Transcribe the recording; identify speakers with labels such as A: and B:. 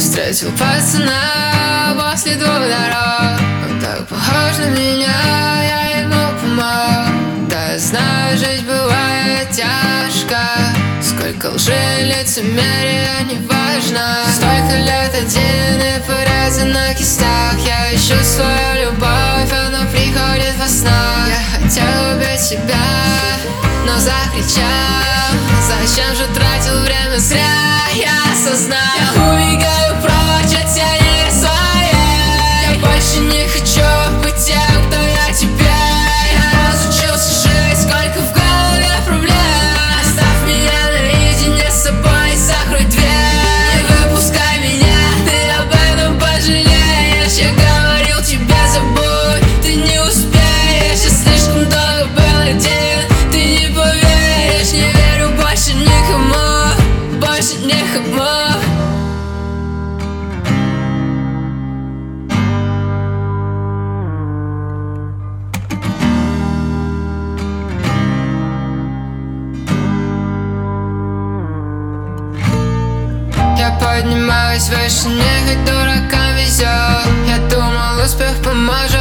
A: встретил пацана после 2 дорог. Он так похож на меня, я ему помог. Да, я знаю, жизнь бывает тяжко, сколько лжи, лицемерия, неважно. Столько лет один и порезы на кистях. Я ищу свою любовь, она приходит во снах. Я хотел убить себя, но закричал: зачем же тратил время зря? Я осознал, я убегаю прочь от тени своей. Я больше не хочу быть тем, кто я теперь. Я разучился жить, сколько в голове проблем. Оставь меня наедине с собой, закрой дверь. Не выпускай меня, ты об этом пожалеешь. Я говорил тебе забудь, ты не успеешь. Я слишком долго был один, ты не поверишь. Не верю больше никому, больше никому. Я поднимаюсь выше, не хоть дуракам везет. Я думал, успех поможет.